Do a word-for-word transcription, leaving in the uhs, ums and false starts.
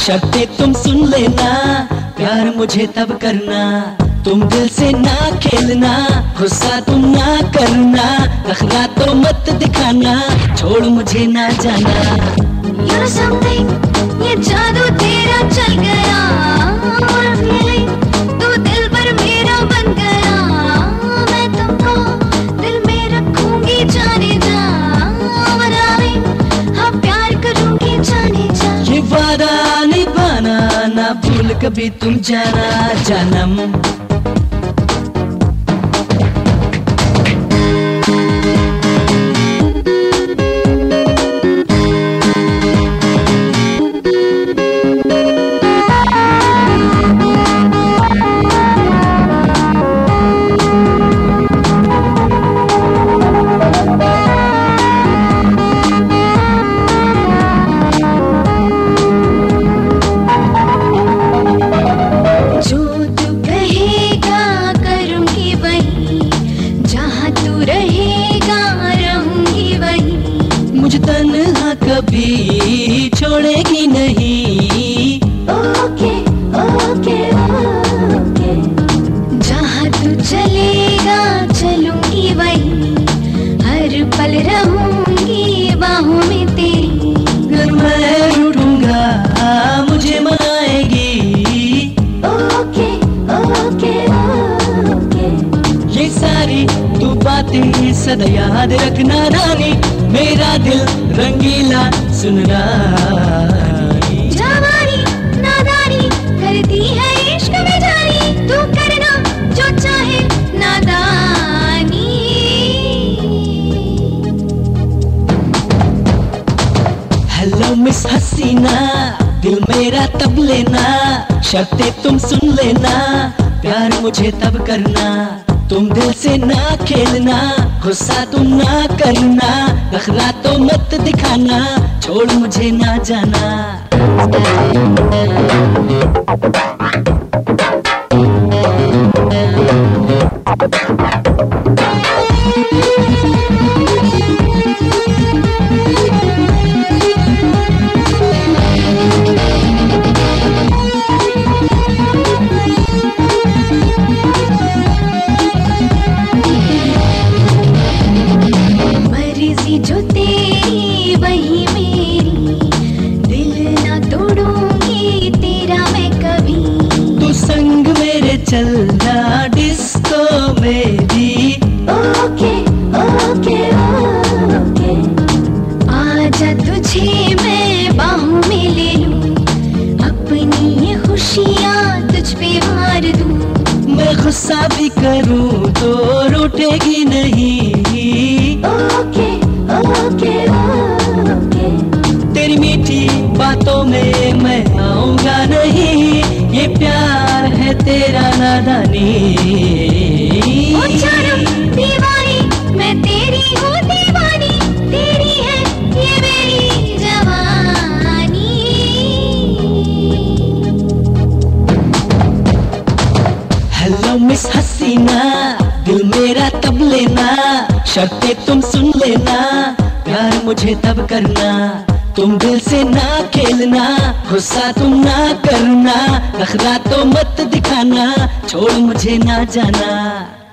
शर्तें तुम सुन लेना, प्यार मुझे तब करना, तुम दिल से ना खेलना, गुस्सा तुम ना करना, नखरा तो मत दिखाना, छोड़ मुझे ना जाना। You're something, ये जादू तेरा चल गया, तू दिल पर मेरा बन गया, मैं तुमको दिल में रखूंगी जाने जा, हाँ प्यार करूंगी जाने जा। ये वादा निभाना ना भूल कभी तुम जाना जानम। मुझे तन्हा कभी छोड़ेगी नहीं। ओके ओके ओके, जहाँ तू चलेगा चलूंगी वहीं, हर पल रहूंगी बाहों में तेरी। अगर मैं रूठूंगा मुझे मनाएगी। ओके ओके ओके, ये सारी तू बातें सदा याद रखना रानी, मेरा दिल रंगीला सुनना। जवानी नादानी करती है इश्क में जानी, तू करना जो चाहे नादानी। हेलो मिस हसीना, दिल मेरा तब लेना, शर्तें तुम सुन लेना, प्यार मुझे तब करना, तुम दिल से ना खेलना, गुस्सा तुम ना करना, नखरा तो मत दिखाना, छोड़ मुझे ना जाना। जो तेरी वही मेरी, दिल ना तोड़ूंगी तेरा मैं कभी। तू संग मेरे चलना डिस्को में भी। ओके ओके ओके, आजा तुझे मैं बाहों में ले लूं, अपनी ये खुशियाँ तुझ पे मार दूं। मैं गुस्सा भी करूं तो रूठेगी नहीं। ओके ओके ओके, तेरी मीठी बातों में मैं आऊंगा नहीं, ये प्यार है तेरा नादानी। ओ जानम दीवानी, मैं तेरी हूँ दीवानी, तेरी है ये मेरी जवानी। हेलो मिस हसीना, दिल मेरा तब लेना, शर्तें तुम सुन लेना, प्यार मुझे तब करना, तुम दिल से ना खेलना, गुस्सा तुम ना करना, नखरा तो मत दिखाना, छोड़ मुझे ना जाना।